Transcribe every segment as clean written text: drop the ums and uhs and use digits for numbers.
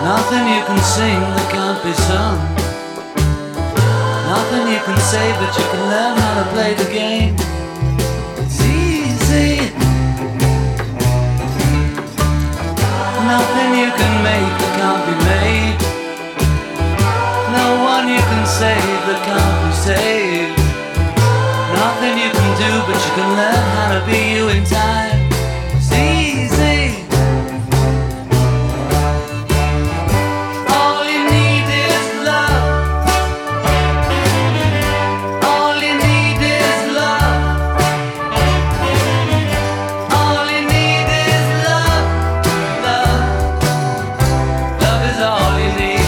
Nothing you can sing that can't be sung. Nothing you can say, but you can learn how to play the game. It's easy. Nothing you can make that can't be made. No one you can save that can't be saved. Nothing you can do, but you can learn how to be you in time. It's easy. All you need is love. All you need is love. All you need is love. Love. Love is all you need.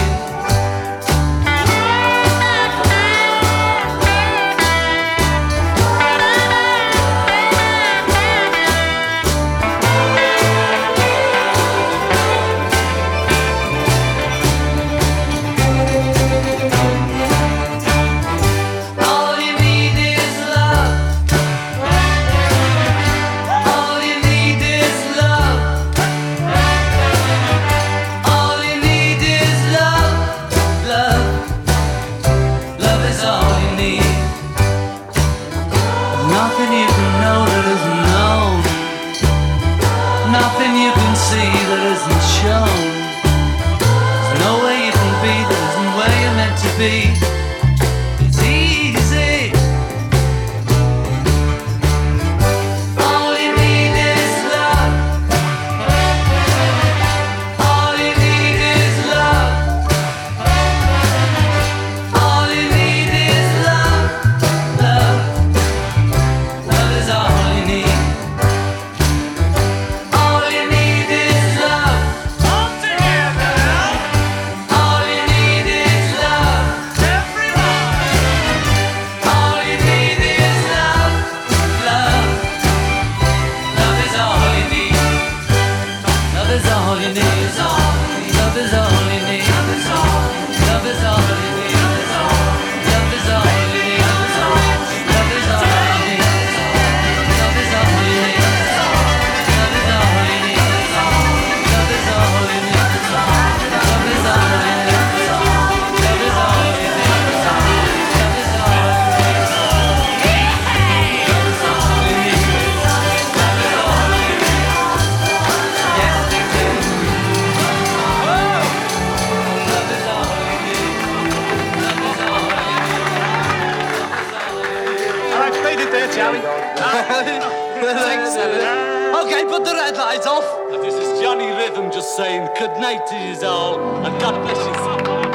All you need is love. All you need is love. All you need is love. Love. Love is all you need. Nothing you can know that isn't known. Nothing you can see that isn't shown. There's no way you can be that isn't where you're meant to be. It's easy. All you need is love. All you need is love. All you need is love. Love. Love is all you need. All you need is love. All together. All you need is love. Everyone. All you need is love. Love. Love is all you need. Love is all you need. Love is all you need. Love is all. Love is all you need. Love is all. Love is all you need. Love is all. Love is all you need. Love is all you need. Love is all you need. Love is all you need. Love is all you need. Love is all you need. Love is all you need. Alright, fade it there, Joey. Thanks, Okay, put the red light off. This is Johnny Rhythm just saying good night to you all, and God bless you.